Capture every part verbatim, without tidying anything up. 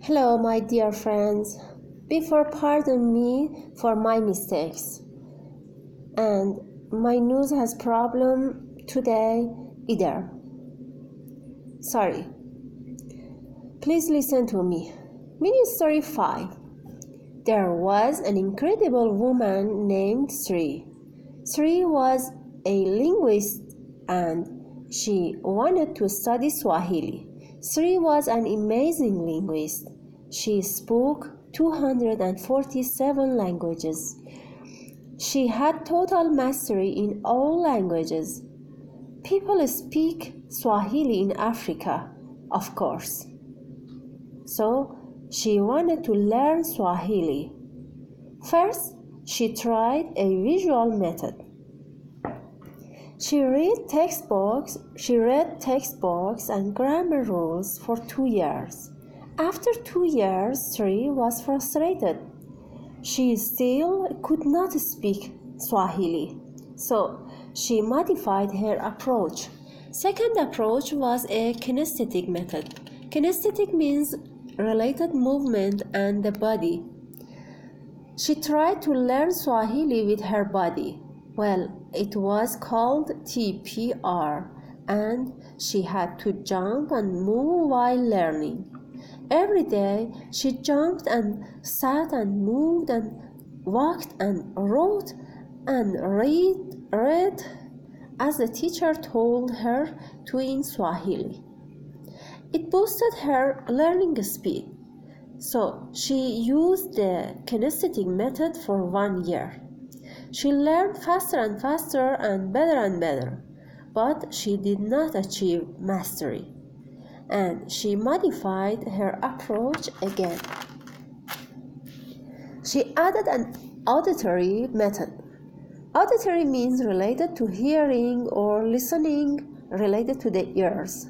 Hello, my dear friends. Before, pardon me for my mistakes. And my news has problem today either. Sorry. Please listen to me. Mini story five. There was an incredible woman named Sri. Sri was a linguist and she wanted to study Swahili. Sri was an amazing linguist. She spoke two hundred forty-seven languages. She had total mastery in all languages. People speak Swahili in Africa, of course. So she wanted to learn Swahili. First, she tried a visual method. She read textbooks, she read textbooks and grammar rules for two years. After two years, Sri was frustrated. She still could not speak Swahili, so she modified her approach. Second approach was a kinesthetic method. Kinesthetic means related movement and the body. She tried to learn Swahili with her body. Well, it was called T P R, and she had to jump and move while learning. Every day, she jumped and sat and moved and walked and wrote and read, read as the teacher told her to in Swahili. It boosted her learning speed, so she used the kinesthetic method for one year. She learned faster and faster and better and better, but she did not achieve mastery, and she modified her approach again. She added an auditory method. Auditory means related to hearing or listening, related to the ears.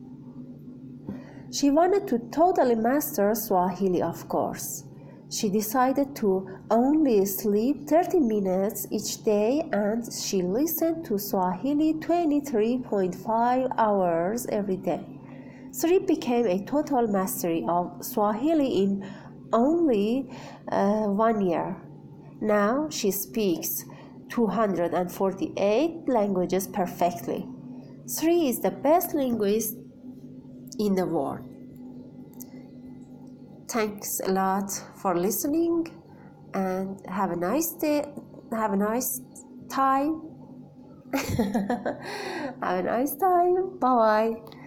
She wanted to totally master Swahili, of course. She decided to only sleep thirty minutes each day and she listened to Swahili twenty-three point five hours every day. Sri became a total mastery of Swahili in only uh, one year. Now she speaks two hundred forty-eight languages perfectly. Sri is the best linguist in the world. Thanks a lot for listening and have a nice day. Have a nice time. Have a nice time. Bye bye.